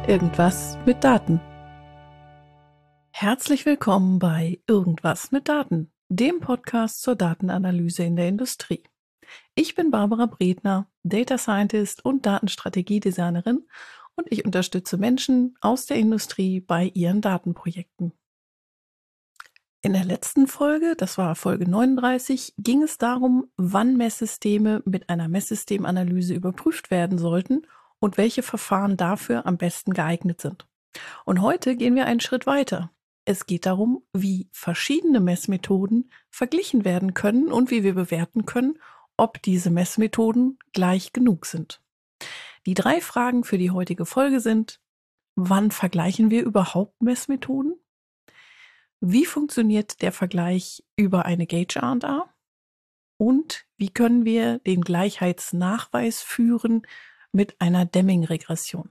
Irgendwas mit Daten. Herzlich willkommen bei Irgendwas mit Daten, dem Podcast zur Datenanalyse in der Industrie. Ich bin Barbara Bredner, Data Scientist und Datenstrategiedesignerin und ich unterstütze Menschen aus der Industrie bei ihren Datenprojekten. In der letzten Folge, das war Folge 39, ging es darum, wann Messsysteme mit einer Messsystemanalyse überprüft werden sollten und welche Verfahren dafür am besten geeignet sind. Und heute gehen wir einen Schritt weiter. Es geht darum, wie verschiedene Messmethoden verglichen werden können und wie wir bewerten können, ob diese Messmethoden gleich genug sind. Die 3 Fragen für die heutige Folge sind: Wann vergleichen wir überhaupt Messmethoden? Wie funktioniert der Vergleich über eine Gauge R&A? Und wie können wir den Gleichheitsnachweis führen mit einer Deming-Regression?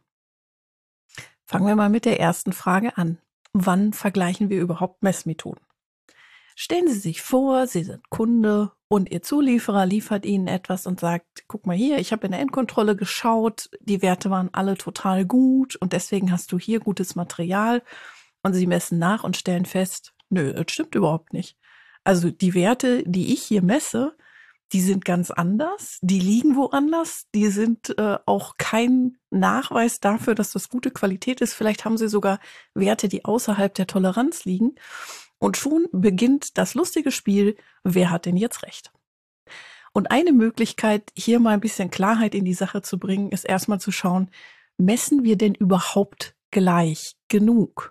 Fangen wir mal mit der ersten Frage an. Wann vergleichen wir überhaupt Messmethoden? Stellen Sie sich vor, Sie sind Kunde und Ihr Zulieferer liefert Ihnen etwas und sagt: Guck mal hier, ich habe in der Endkontrolle geschaut, die Werte waren alle total gut und deswegen hast du hier gutes Material. Und Sie messen nach und stellen fest, nö, das stimmt überhaupt nicht. Also die Werte, die ich hier messe, die sind ganz anders, die liegen woanders, die sind auch kein Nachweis dafür, dass das gute Qualität ist. Vielleicht haben Sie sogar Werte, die außerhalb der Toleranz liegen. Und schon beginnt das lustige Spiel, wer hat denn jetzt recht? Und eine Möglichkeit, hier mal ein bisschen Klarheit in die Sache zu bringen, ist erstmal zu schauen, messen wir denn überhaupt gleich genug?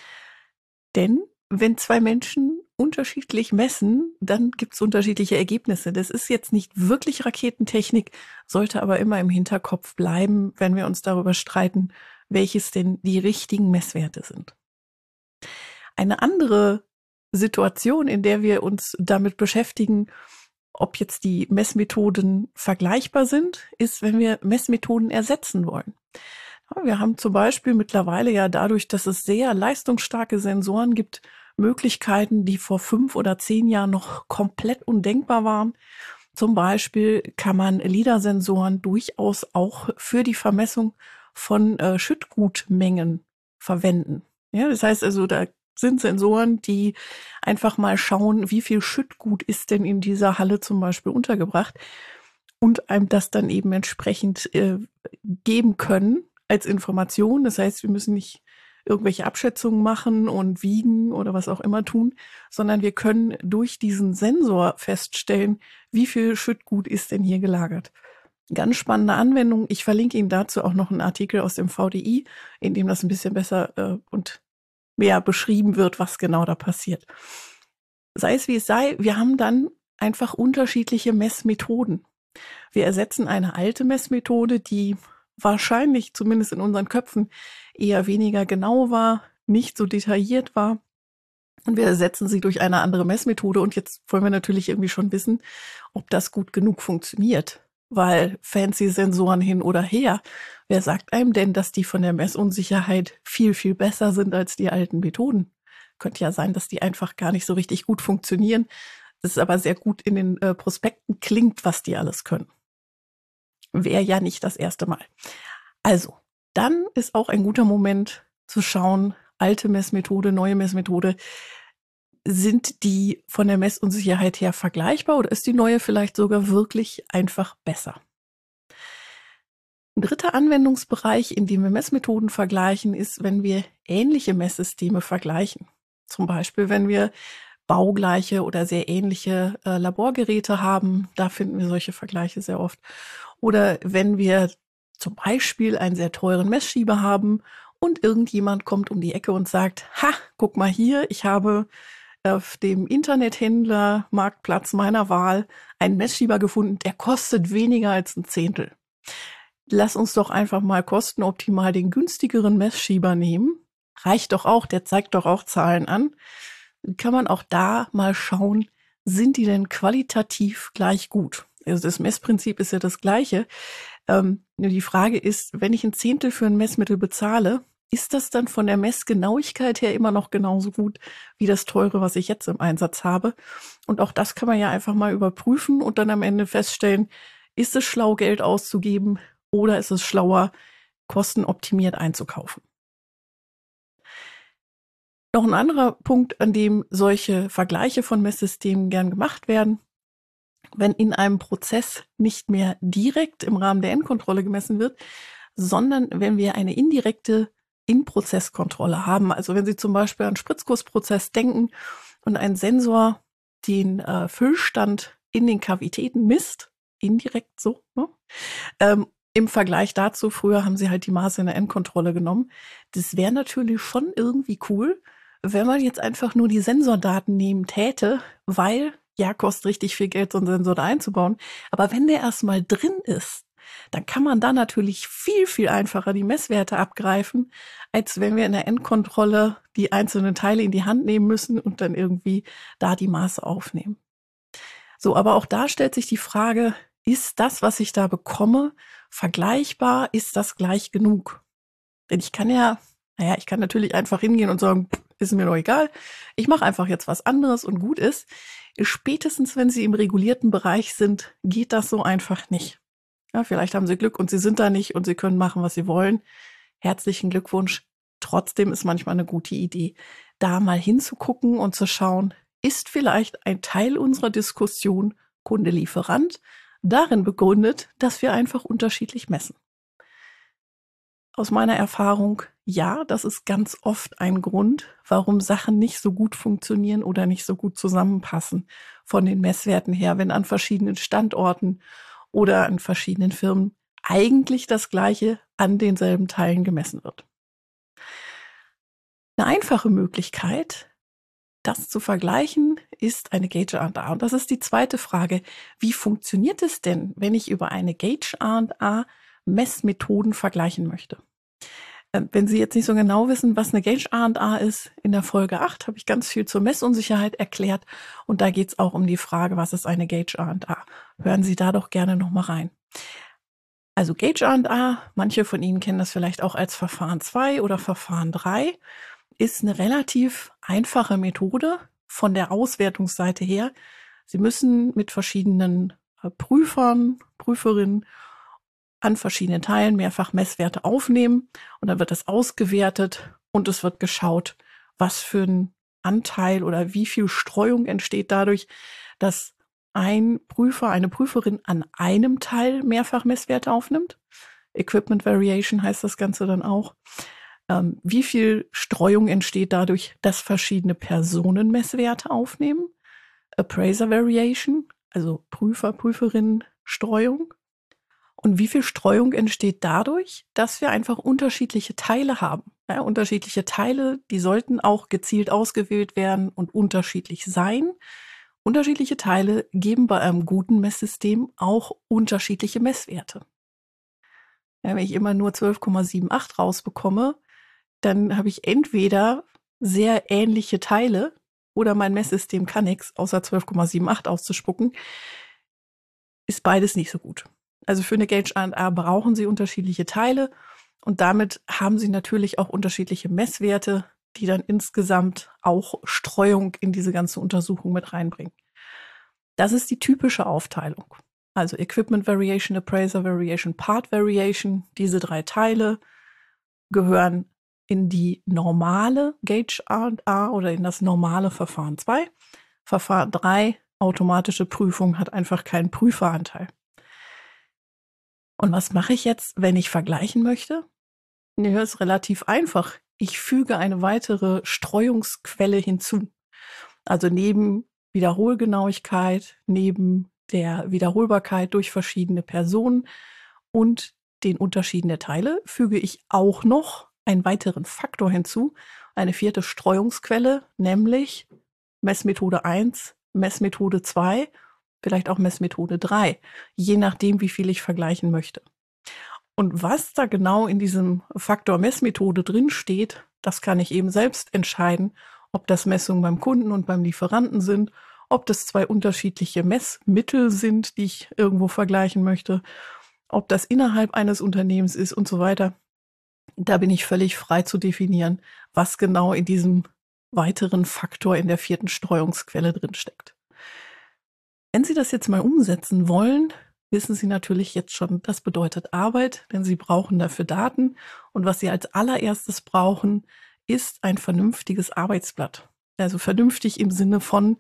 Denn wenn 2 Menschen unterschiedlich messen, dann gibt es unterschiedliche Ergebnisse. Das ist jetzt nicht wirklich Raketentechnik, sollte aber immer im Hinterkopf bleiben, wenn wir uns darüber streiten, welches denn die richtigen Messwerte sind. Eine andere Situation, in der wir uns damit beschäftigen, ob jetzt die Messmethoden vergleichbar sind, ist, wenn wir Messmethoden ersetzen wollen. Wir haben zum Beispiel mittlerweile ja dadurch, dass es sehr leistungsstarke Sensoren gibt, Möglichkeiten, die vor 5 oder 10 Jahren noch komplett undenkbar waren. Zum Beispiel kann man LIDAR-Sensoren durchaus auch für die Vermessung von Schüttgutmengen verwenden. Ja, das heißt also, da sind Sensoren, die einfach mal schauen, wie viel Schüttgut ist denn in dieser Halle zum Beispiel untergebracht und einem das dann eben entsprechend geben können als Information. Das heißt, wir müssen nicht irgendwelche Abschätzungen machen und wiegen oder was auch immer tun, sondern wir können durch diesen Sensor feststellen, wie viel Schüttgut ist denn hier gelagert. Ganz spannende Anwendung. Ich verlinke Ihnen dazu auch noch einen Artikel aus dem VDI, in dem das ein bisschen besser und mehr beschrieben wird, was genau da passiert. Sei es wie es sei, wir haben dann einfach unterschiedliche Messmethoden. Wir ersetzen eine alte Messmethode, die wahrscheinlich, zumindest in unseren Köpfen, eher weniger genau war, nicht so detailliert war. Und wir ersetzen sie durch eine andere Messmethode. Und jetzt wollen wir natürlich irgendwie schon wissen, ob das gut genug funktioniert. Weil fancy Sensoren hin oder her, wer sagt einem denn, dass die von der Messunsicherheit viel, viel besser sind als die alten Methoden? Könnte ja sein, dass die einfach gar nicht so richtig gut funktionieren. Das ist aber sehr gut in den Prospekten klingt, was die alles können. Wäre ja nicht das erste Mal. Also, dann ist auch ein guter Moment zu schauen, alte Messmethode, neue Messmethode, sind die von der Messunsicherheit her vergleichbar oder ist die neue vielleicht sogar wirklich einfach besser? Ein dritter Anwendungsbereich, in dem wir Messmethoden vergleichen, ist, wenn wir ähnliche Messsysteme vergleichen. Zum Beispiel, wenn wir baugleiche oder sehr ähnliche Laborgeräte haben, da finden wir solche Vergleiche sehr oft. Oder wenn wir zum Beispiel einen sehr teuren Messschieber haben und irgendjemand kommt um die Ecke und sagt: Ha, guck mal hier, ich habe auf dem Internethändler Marktplatz meiner Wahl einen Messschieber gefunden, der kostet weniger als 1/10. Lass uns doch einfach mal kostenoptimal den günstigeren Messschieber nehmen. Reicht doch auch, der zeigt doch auch Zahlen an. Kann man auch da mal schauen, sind die denn qualitativ gleich gut? Also das Messprinzip ist ja das gleiche. Nur die Frage ist, wenn ich 1/10 für ein Messmittel bezahle, ist das dann von der Messgenauigkeit her immer noch genauso gut wie das teure, was ich jetzt im Einsatz habe? Und auch das kann man ja einfach mal überprüfen und dann am Ende feststellen, ist es schlau, Geld auszugeben oder ist es schlauer, kostenoptimiert einzukaufen? Noch ein anderer Punkt, an dem solche Vergleiche von Messsystemen gern gemacht werden: Wenn in einem Prozess nicht mehr direkt im Rahmen der Endkontrolle gemessen wird, sondern wenn wir eine indirekte In-Prozess-Kontrolle haben. Also wenn Sie zum Beispiel an Spritzgussprozess denken und ein Sensor den Füllstand in den Kavitäten misst, indirekt so, ne? Im Vergleich dazu, früher haben sie halt die Maße in der Endkontrolle genommen. Das wäre natürlich schon irgendwie cool, wenn man jetzt einfach nur die Sensordaten nehmen täte, weil, ja, kostet richtig viel Geld, so einen Sensor da einzubauen. Aber wenn der erstmal drin ist, dann kann man da natürlich viel, viel einfacher die Messwerte abgreifen, als wenn wir in der Endkontrolle die einzelnen Teile in die Hand nehmen müssen und dann irgendwie da die Maße aufnehmen. So, aber auch da stellt sich die Frage, ist das, was ich da bekomme, vergleichbar? Ist das gleich genug? Denn ich kann ich kann natürlich einfach hingehen und sagen, ist mir doch egal. Ich mache einfach jetzt was anderes und gut ist. Spätestens, wenn Sie im regulierten Bereich sind, geht das so einfach nicht. Ja, vielleicht haben Sie Glück und Sie sind da nicht und Sie können machen, was Sie wollen. Herzlichen Glückwunsch. Trotzdem ist manchmal eine gute Idee, da mal hinzugucken und zu schauen, ist vielleicht ein Teil unserer Diskussion Kunde-Lieferant darin begründet, dass wir einfach unterschiedlich messen. Aus meiner Erfahrung, ja, das ist ganz oft ein Grund, warum Sachen nicht so gut funktionieren oder nicht so gut zusammenpassen von den Messwerten her, wenn an verschiedenen Standorten oder an verschiedenen Firmen eigentlich das Gleiche an denselben Teilen gemessen wird. Eine einfache Möglichkeit, das zu vergleichen, ist eine Gauge R&A. Und das ist die zweite Frage. Wie funktioniert es denn, wenn ich über eine Gauge R&A Messmethoden vergleichen möchte? Wenn Sie jetzt nicht so genau wissen, was eine Gauge R&A ist, in der Folge 8 habe ich ganz viel zur Messunsicherheit erklärt. Und da geht es auch um die Frage, was ist eine Gauge R&A? Hören Sie da doch gerne nochmal rein. Also Gauge R&A, manche von Ihnen kennen das vielleicht auch als Verfahren 2 oder Verfahren 3, ist eine relativ einfache Methode von der Auswertungsseite her. Sie müssen mit verschiedenen Prüfern, Prüferinnen an verschiedenen Teilen mehrfach Messwerte aufnehmen und dann wird das ausgewertet und es wird geschaut, was für ein Anteil oder wie viel Streuung entsteht dadurch, dass ein Prüfer, eine Prüferin an einem Teil mehrfach Messwerte aufnimmt. Equipment Variation heißt das Ganze dann auch. Wie viel Streuung entsteht dadurch, dass verschiedene Personen Messwerte aufnehmen? Appraiser Variation, also Prüfer, Prüferinnen Streuung. Und wie viel Streuung entsteht dadurch, dass wir einfach unterschiedliche Teile haben? Ja, unterschiedliche Teile, die sollten auch gezielt ausgewählt werden und unterschiedlich sein. Unterschiedliche Teile geben bei einem guten Messsystem auch unterschiedliche Messwerte. Ja, wenn ich immer nur 12,78 rausbekomme, dann habe ich entweder sehr ähnliche Teile oder mein Messsystem kann nichts, außer 12,78 auszuspucken. Ist beides nicht so gut. Also für eine Gauge R&A brauchen Sie unterschiedliche Teile und damit haben Sie natürlich auch unterschiedliche Messwerte, die dann insgesamt auch Streuung in diese ganze Untersuchung mit reinbringen. Das ist die typische Aufteilung. Also Equipment Variation, Appraiser Variation, Part Variation, diese 3 Teile gehören in die normale Gauge R&A oder in das normale Verfahren 2. Verfahren 3, automatische Prüfung, hat einfach keinen Prüferanteil. Und was mache ich jetzt, wenn ich vergleichen möchte? Ja, ist relativ einfach. Ich füge eine weitere Streuungsquelle hinzu. Also neben Wiederholgenauigkeit, neben der Wiederholbarkeit durch verschiedene Personen und den Unterschieden der Teile füge ich auch noch einen weiteren Faktor hinzu, eine 4. Streuungsquelle, nämlich Messmethode 1, Messmethode 2, vielleicht auch Messmethode 3, je nachdem, wie viel ich vergleichen möchte. Und was da genau in diesem Faktor Messmethode drin steht, das kann ich eben selbst entscheiden, ob das Messungen beim Kunden und beim Lieferanten sind, ob das 2 unterschiedliche Messmittel sind, die ich irgendwo vergleichen möchte, ob das innerhalb eines Unternehmens ist und so weiter. Da bin ich völlig frei zu definieren, was genau in diesem weiteren Faktor in der 4. Streuungsquelle drin steckt. Wenn Sie das jetzt mal umsetzen wollen, wissen Sie natürlich jetzt schon, das bedeutet Arbeit, denn Sie brauchen dafür Daten. Und was Sie als allererstes brauchen, ist ein vernünftiges Arbeitsblatt. Also vernünftig im Sinne von,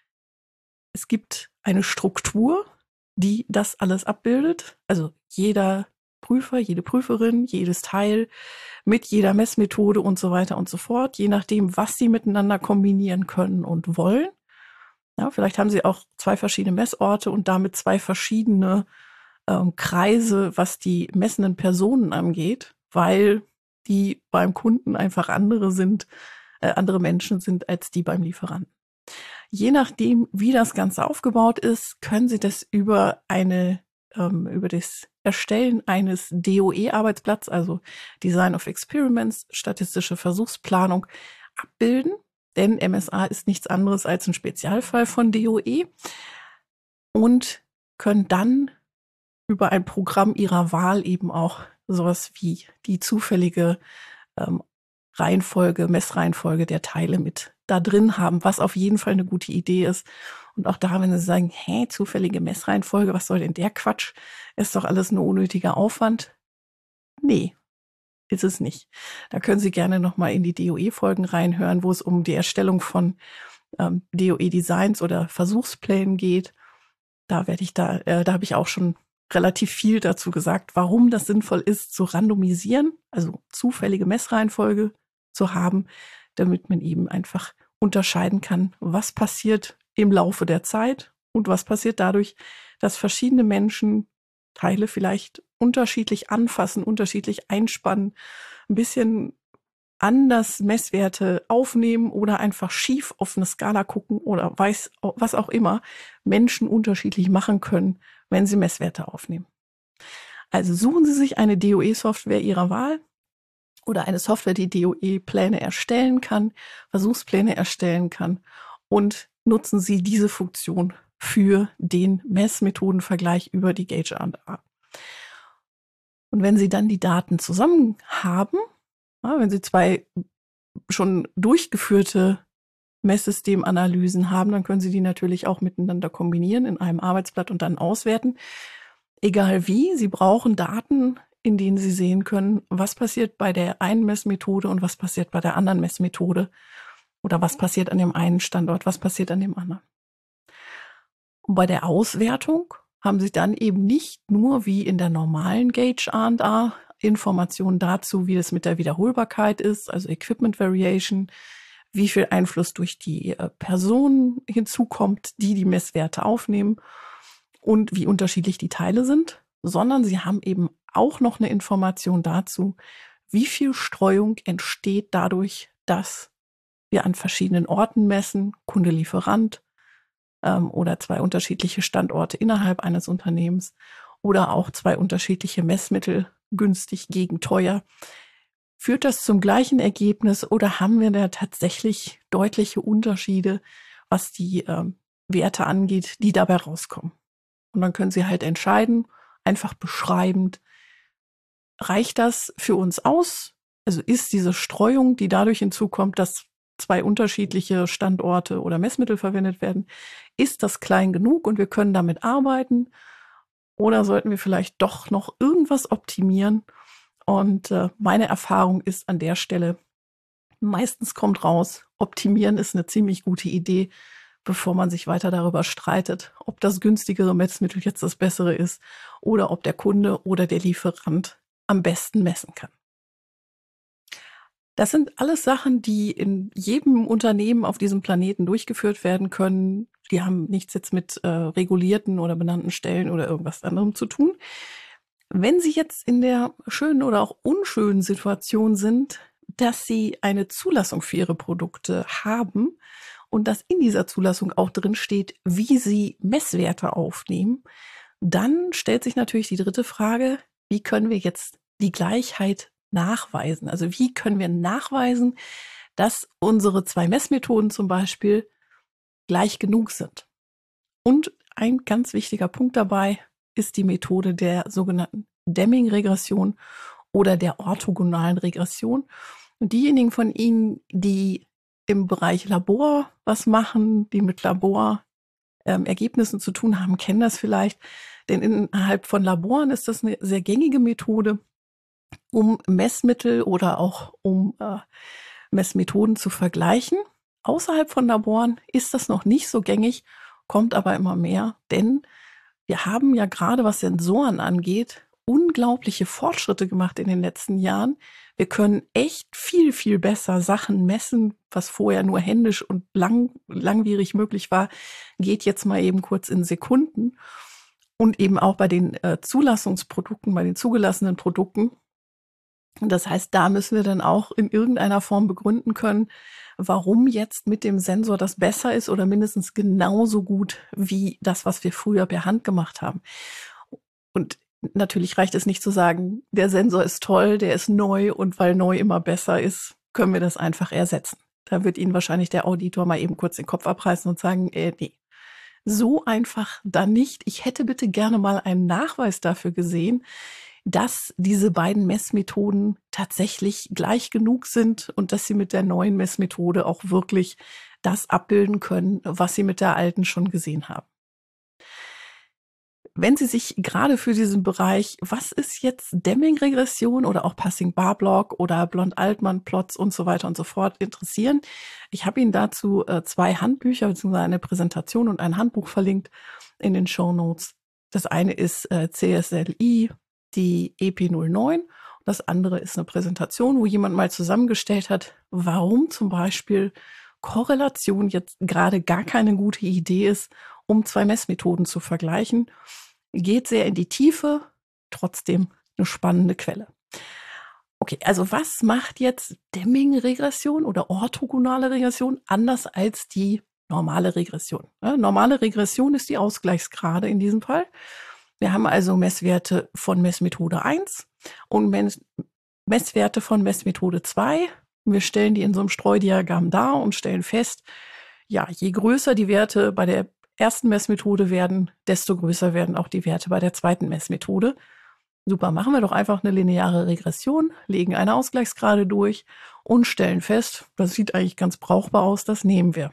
es gibt eine Struktur, die das alles abbildet. Also jeder Prüfer, jede Prüferin, jedes Teil mit jeder Messmethode und so weiter und so fort, je nachdem, was sie miteinander kombinieren können und wollen. Ja, vielleicht haben sie auch 2 verschiedene Messorte und damit 2 verschiedene Kreise, was die messenden Personen angeht, weil die beim Kunden einfach andere Menschen sind als die beim Lieferanten. Je nachdem, wie das Ganze aufgebaut ist, können Sie das über das Erstellen eines DOE-Arbeitsblatts, also Design of Experiments, statistische Versuchsplanung, abbilden. Denn MSA ist nichts anderes als ein Spezialfall von DOE und können dann über ein Programm Ihrer Wahl eben auch sowas wie die zufällige Messreihenfolge der Teile mit da drin haben, was auf jeden Fall eine gute Idee ist. Und auch da, wenn Sie sagen, zufällige Messreihenfolge, was soll denn der Quatsch? Ist doch alles nur unnötiger Aufwand. Nee, ist es nicht. Da können Sie gerne nochmal in die DOE-Folgen reinhören, wo es um die Erstellung von DOE-Designs oder Versuchsplänen geht. Da habe ich auch schon relativ viel dazu gesagt, warum das sinnvoll ist, zu randomisieren, also zufällige Messreihenfolge zu haben, damit man eben einfach unterscheiden kann, was passiert im Laufe der Zeit und was passiert dadurch, dass verschiedene Menschen Teile vielleicht unterschiedlich anfassen, unterschiedlich einspannen, ein bisschen anders Messwerte aufnehmen oder einfach schief auf eine Skala gucken oder was auch immer Menschen unterschiedlich machen können, wenn sie Messwerte aufnehmen. Also suchen Sie sich eine DOE-Software Ihrer Wahl oder eine Software, die DOE-Pläne erstellen kann, Versuchspläne erstellen kann und nutzen Sie diese Funktion für den Messmethodenvergleich über die Gauge R&A. Und wenn Sie dann die Daten zusammen haben, wenn Sie 2 schon durchgeführte Messsystemanalysen haben, dann können Sie die natürlich auch miteinander kombinieren in einem Arbeitsblatt und dann auswerten. Egal wie, Sie brauchen Daten, in denen Sie sehen können, was passiert bei der einen Messmethode und was passiert bei der anderen Messmethode oder was passiert an dem einen Standort, was passiert an dem anderen. Und bei der Auswertung haben Sie dann eben nicht nur wie in der normalen Gauge R&A Informationen dazu, wie das mit der Wiederholbarkeit ist, also Equipment Variation, wie viel Einfluss durch die Personen hinzukommt, die Messwerte aufnehmen und wie unterschiedlich die Teile sind, sondern Sie haben eben auch noch eine Information dazu, wie viel Streuung entsteht dadurch, dass wir an verschiedenen Orten messen, Kunde, Lieferant, oder 2 unterschiedliche Standorte innerhalb eines Unternehmens oder auch 2 unterschiedliche Messmittel, günstig gegen teuer. Führt das zum gleichen Ergebnis oder haben wir da tatsächlich deutliche Unterschiede, was die Werte angeht, die dabei rauskommen? Und dann können Sie halt entscheiden, einfach beschreibend, reicht das für uns aus? Also ist diese Streuung, die dadurch hinzukommt, dass 2 unterschiedliche Standorte oder Messmittel verwendet werden, ist das klein genug und wir können damit arbeiten? Oder sollten wir vielleicht doch noch irgendwas optimieren? Und meine Erfahrung ist an der Stelle, meistens kommt raus, optimieren ist eine ziemlich gute Idee, bevor man sich weiter darüber streitet, ob das günstigere Messmittel jetzt das bessere ist oder ob der Kunde oder der Lieferant am besten messen kann. Das sind alles Sachen, die in jedem Unternehmen auf diesem Planeten durchgeführt werden können. Die haben nichts jetzt mit regulierten oder benannten Stellen oder irgendwas anderem zu tun. Wenn Sie jetzt in der schönen oder auch unschönen Situation sind, dass Sie eine Zulassung für Ihre Produkte haben und dass in dieser Zulassung auch drin steht, wie Sie Messwerte aufnehmen, dann stellt sich natürlich die dritte Frage, wie können wir jetzt die Gleichheit nachweisen? Also wie können wir nachweisen, dass unsere 2 Messmethoden zum Beispiel gleich genug sind? Und ein ganz wichtiger Punkt dabei ist die Methode der sogenannten Deming-Regression oder der orthogonalen Regression. Und diejenigen von Ihnen, die im Bereich Labor was machen, die mit Ergebnissen zu tun haben, kennen das vielleicht. Denn innerhalb von Laboren ist das eine sehr gängige Methode, um Messmittel oder auch um Messmethoden zu vergleichen. Außerhalb von Laboren ist das noch nicht so gängig, kommt aber immer mehr, denn wir haben ja gerade, was Sensoren angeht, unglaubliche Fortschritte gemacht in den letzten Jahren. Wir können echt viel, viel besser Sachen messen, was vorher nur händisch und langwierig möglich war, geht jetzt mal eben kurz in Sekunden. Und eben auch bei den Zulassungsprodukten, bei den zugelassenen Produkten. Und das heißt, da müssen wir dann auch in irgendeiner Form begründen können, warum jetzt mit dem Sensor das besser ist oder mindestens genauso gut wie das, was wir früher per Hand gemacht haben. Und natürlich reicht es nicht zu sagen, der Sensor ist toll, der ist neu und weil neu immer besser ist, können wir das einfach ersetzen. Da wird Ihnen wahrscheinlich der Auditor mal eben kurz den Kopf abreißen und sagen, nee, so einfach dann nicht. Ich hätte bitte gerne mal einen Nachweis dafür gesehen, dass diese beiden Messmethoden tatsächlich gleich genug sind und dass sie mit der neuen Messmethode auch wirklich das abbilden können, was sie mit der alten schon gesehen haben. Wenn Sie sich gerade für diesen Bereich, was ist jetzt Deming-Regression oder auch Passing-Bar-Block oder Blond-Altman-Plots und so weiter und so fort interessieren, ich habe Ihnen dazu 2 Handbücher bzw. eine Präsentation und ein Handbuch verlinkt in den Shownotes. Das eine ist CSLI, die EP09. Das andere ist eine Präsentation, wo jemand mal zusammengestellt hat, warum zum Beispiel Korrelation jetzt gerade gar keine gute Idee ist, um 2 Messmethoden zu vergleichen. Geht sehr in die Tiefe, trotzdem eine spannende Quelle. Okay, also was macht jetzt Deming-Regression oder orthogonale Regression anders als die normale Regression? Normale Regression ist die Ausgleichsgrade in diesem Fall. Wir haben also Messwerte von Messmethode 1 und Messwerte von Messmethode 2. Wir stellen die in so einem Streudiagramm dar und stellen fest, ja, je größer die Werte bei der ersten Messmethode werden, desto größer werden auch die Werte bei der zweiten Messmethode. Super, machen wir doch einfach eine lineare Regression, legen eine Ausgleichsgrade durch und stellen fest, das sieht eigentlich ganz brauchbar aus, das nehmen wir.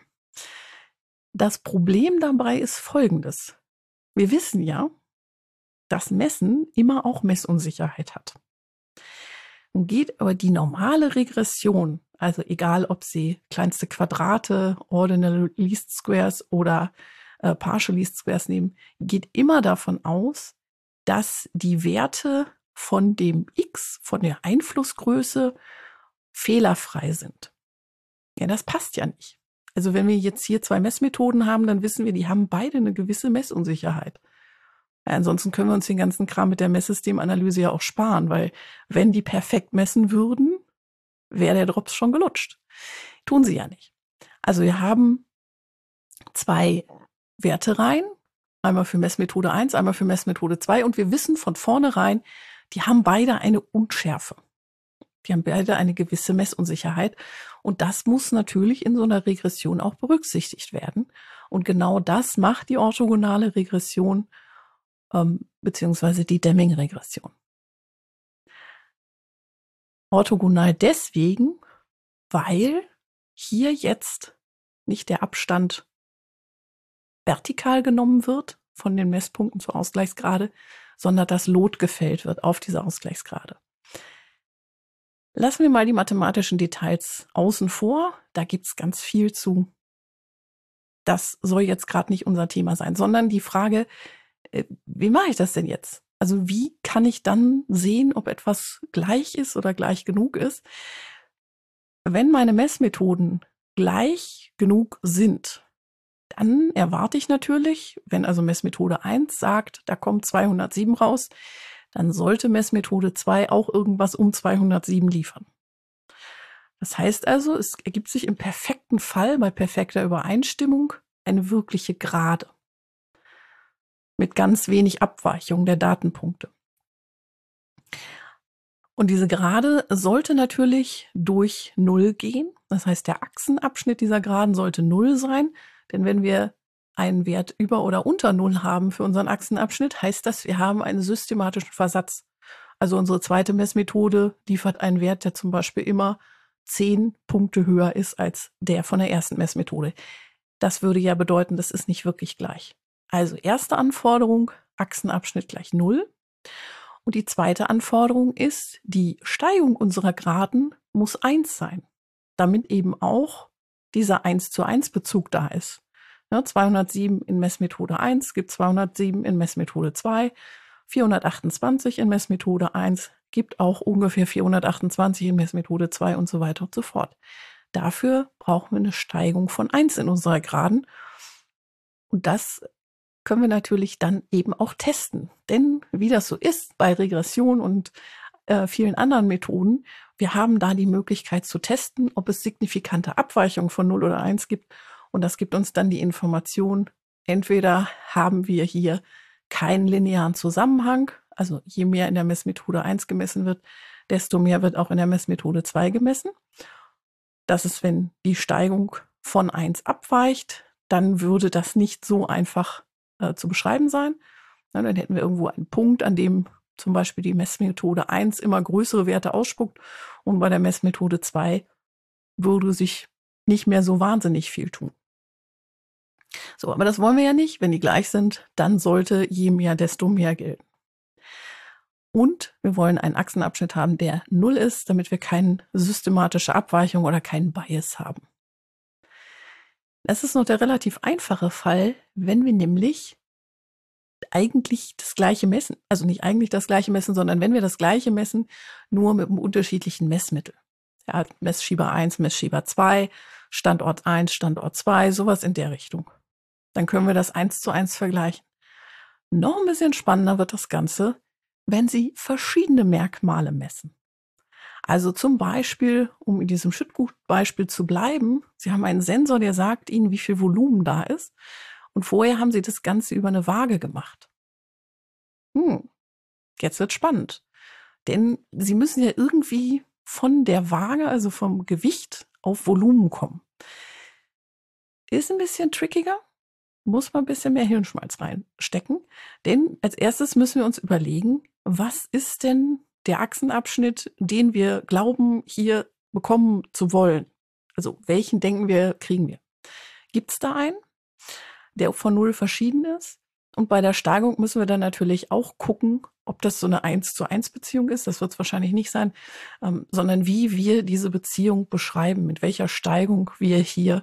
Das Problem dabei ist folgendes. Wir wissen ja, dass Messen immer auch Messunsicherheit hat. Nun geht aber die normale Regression, also egal ob Sie kleinste Quadrate, Ordinal Least Squares oder Partial Least Squares nehmen, geht immer davon aus, dass die Werte von dem X, von der Einflussgröße, fehlerfrei sind. Ja, das passt ja nicht. Also wenn wir jetzt hier 2 Messmethoden haben, dann wissen wir, die haben beide eine gewisse Messunsicherheit. Ja, ansonsten können wir uns den ganzen Kram mit der Messsystemanalyse ja auch sparen, weil wenn die perfekt messen würden, wäre der Drops schon gelutscht. Tun sie ja nicht. Also wir haben 2 Wertereihen, einmal für Messmethode 1, einmal für Messmethode 2 und wir wissen von vornherein, die haben beide eine Unschärfe. Die haben beide eine gewisse Messunsicherheit und das muss natürlich in so einer Regression auch berücksichtigt werden. Und genau das macht die orthogonale Regression beziehungsweise die Deming-Regression. Orthogonal deswegen, weil hier jetzt nicht der Abstand vertikal genommen wird von den Messpunkten zur Ausgleichsgrade, sondern das Lot gefällt wird auf diese Ausgleichsgrade. Lassen wir mal die mathematischen Details außen vor. Da gibt es ganz viel zu. Das soll jetzt gerade nicht unser Thema sein, sondern die Frage, wie mache ich das denn jetzt? Also wie kann ich dann sehen, ob etwas gleich ist oder gleich genug ist? Wenn meine Messmethoden gleich genug sind, dann erwarte ich natürlich, wenn also Messmethode 1 sagt, da kommt 207 raus, dann sollte Messmethode 2 auch irgendwas um 207 liefern. Das heißt also, es ergibt sich im perfekten Fall bei perfekter Übereinstimmung eine wirkliche Gerade mit ganz wenig Abweichung der Datenpunkte. Und diese Gerade sollte natürlich durch 0 gehen. Das heißt, der Achsenabschnitt dieser Geraden sollte 0 sein. Denn wenn wir einen Wert über oder unter 0 haben für unseren Achsenabschnitt, heißt das, wir haben einen systematischen Versatz. Also unsere zweite Messmethode liefert einen Wert, der zum Beispiel immer 10 Punkte höher ist als der von der ersten Messmethode. Das würde ja bedeuten, das ist nicht wirklich gleich. Also erste Anforderung, Achsenabschnitt gleich 0. Und die zweite Anforderung ist, die Steigung unserer Geraden muss 1 sein. damit eben auch dieser 1:1 Bezug da ist. 207 in Messmethode 1 gibt 207 in Messmethode 2, 428 in Messmethode 1 gibt auch ungefähr 428 in Messmethode 2 und so weiter und so fort. Dafür brauchen wir eine Steigung von 1 in unserer Geraden. Und das können wir natürlich dann eben auch testen. Denn wie das so ist bei Regression und vielen anderen Methoden, wir haben da die Möglichkeit zu testen, ob es signifikante Abweichungen von 0 oder 1 gibt. Und das gibt uns dann die Information, entweder haben wir hier keinen linearen Zusammenhang, also je mehr in der Messmethode 1 gemessen wird, desto mehr wird auch in der Messmethode 2 gemessen. Das ist, wenn die Steigung von 1 abweicht, dann würde das nicht so einfach zu beschreiben sein. Dann hätten wir irgendwo einen Punkt, an dem zum Beispiel die Messmethode 1 immer größere Werte ausspuckt und bei der Messmethode 2 würde sich nicht mehr so wahnsinnig viel tun. So, aber das wollen wir ja nicht. Wenn die gleich sind, dann sollte je mehr, desto mehr gelten. Und wir wollen einen Achsenabschnitt haben, der 0 ist, damit wir keine systematische Abweichung oder keinen Bias haben. Das ist noch der relativ einfache Fall, wenn wir nämlich eigentlich das Gleiche messen. Also nicht eigentlich das Gleiche messen, sondern wenn wir das Gleiche messen, nur mit einem unterschiedlichen Messmittel. Ja, Messschieber 1, Messschieber 2, Standort 1, Standort 2, sowas in der Richtung. Dann können wir das 1:1 vergleichen. Noch ein bisschen spannender wird das Ganze, wenn Sie verschiedene Merkmale messen. Also zum Beispiel, um in diesem Schüttgut-Beispiel zu bleiben, Sie haben einen Sensor, der sagt Ihnen, wie viel Volumen da ist. Und vorher haben Sie das Ganze über eine Waage gemacht. Jetzt wird spannend. Denn Sie müssen ja irgendwie von der Waage, also vom Gewicht auf Volumen kommen. Ist ein bisschen trickiger, muss man ein bisschen mehr Hirnschmalz reinstecken. Denn als erstes müssen wir uns überlegen, was ist denn der Achsenabschnitt, den wir glauben, hier bekommen zu wollen? Also welchen denken wir, kriegen wir? Gibt es da einen, der von 0 verschieden ist? Und bei der Steigung müssen wir dann natürlich auch gucken, ob das so eine 1:1 Beziehung ist. Das wird es wahrscheinlich nicht sein, sondern wie wir diese Beziehung beschreiben, mit welcher Steigung wir hier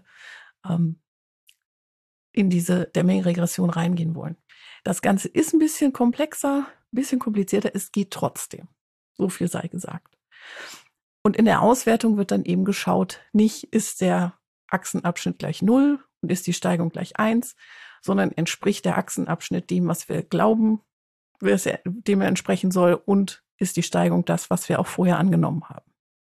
in diese Deming-Regression reingehen wollen. Das Ganze ist ein bisschen komplexer, ein bisschen komplizierter. Es geht trotzdem. So viel sei gesagt. Und in der Auswertung wird dann eben geschaut, nicht ist der Achsenabschnitt gleich 0 und ist die Steigung gleich 1, sondern entspricht der Achsenabschnitt dem, was wir glauben, dem er entsprechen soll, und ist die Steigung das, was wir auch vorher angenommen haben.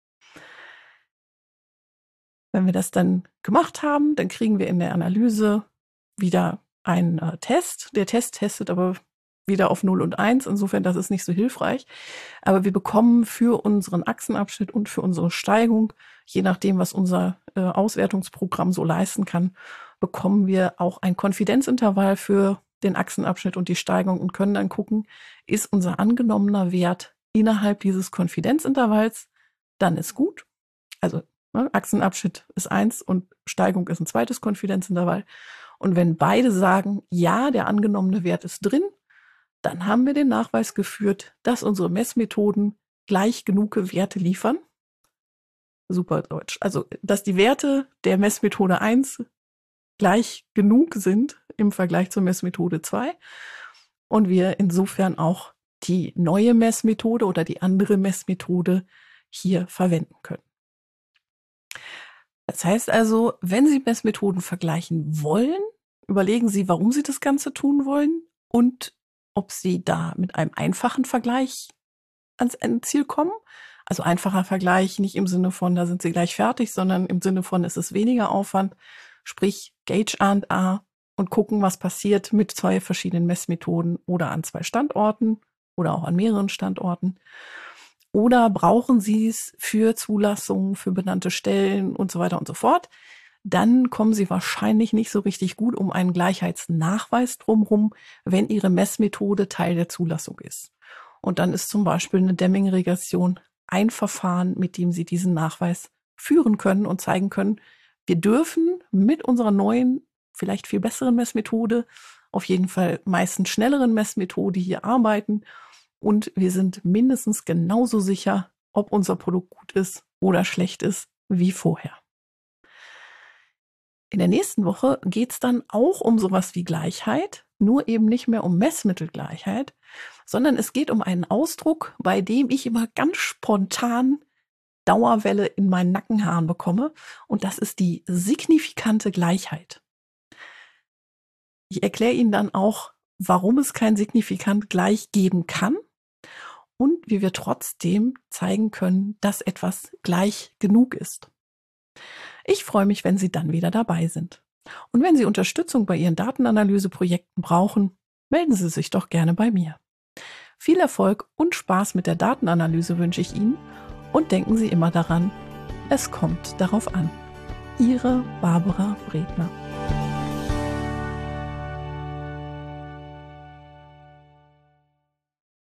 Wenn wir das dann gemacht haben, dann kriegen wir in der Analyse wieder einen Test. Der Test testet aber wieder auf 0 und 1. Insofern, das ist nicht so hilfreich. Aber wir bekommen für unseren Achsenabschnitt und für unsere Steigung, je nachdem, was unser Auswertungsprogramm so leisten kann, bekommen wir auch ein Konfidenzintervall für den Achsenabschnitt und die Steigung und können dann gucken, ist unser angenommener Wert innerhalb dieses Konfidenzintervalls, dann ist gut. Also Achsenabschnitt ist 1 und Steigung ist ein zweites Konfidenzintervall. Und wenn beide sagen, ja, der angenommene Wert ist drin, dann haben wir den Nachweis geführt, dass unsere Messmethoden gleich genug Werte liefern. Super Deutsch. Also, dass die Werte der Messmethode 1 gleich genug sind im Vergleich zur Messmethode 2 und wir insofern auch die neue Messmethode oder die andere Messmethode hier verwenden können. Das heißt also, wenn Sie Messmethoden vergleichen wollen, überlegen Sie, warum Sie das Ganze tun wollen und ob Sie da mit einem einfachen Vergleich ans Endziel kommen. Also einfacher Vergleich nicht im Sinne von, da sind Sie gleich fertig, sondern im Sinne von, es ist weniger Aufwand, sprich Gauge A&A und gucken, was passiert mit 2 verschiedenen Messmethoden oder an 2 Standorten oder auch an mehreren Standorten. Oder brauchen Sie es für Zulassungen, für benannte Stellen und so weiter und so fort, dann kommen Sie wahrscheinlich nicht so richtig gut um einen Gleichheitsnachweis drumherum, wenn Ihre Messmethode Teil der Zulassung ist. Und dann ist zum Beispiel eine Deming-Regression ein Verfahren, mit dem Sie diesen Nachweis führen können und zeigen können, wir dürfen mit unserer neuen, vielleicht viel besseren Messmethode, auf jeden Fall meistens schnelleren Messmethode hier arbeiten. Und wir sind mindestens genauso sicher, ob unser Produkt gut ist oder schlecht ist, wie vorher. In der nächsten Woche geht es dann auch um sowas wie Gleichheit, nur eben nicht mehr um Messmittelgleichheit, sondern es geht um einen Ausdruck, bei dem ich immer ganz spontan Dauerwelle in meinen Nackenhaaren bekomme, und das ist die signifikante Gleichheit. Ich erkläre Ihnen dann auch, warum es kein signifikant gleich geben kann und wie wir trotzdem zeigen können, dass etwas gleich genug ist. Ich freue mich, wenn Sie dann wieder dabei sind. Und wenn Sie Unterstützung bei Ihren Datenanalyseprojekten brauchen, melden Sie sich doch gerne bei mir. Viel Erfolg und Spaß mit der Datenanalyse wünsche ich Ihnen und denken Sie immer daran, es kommt darauf an. Ihre Barbara Bredner.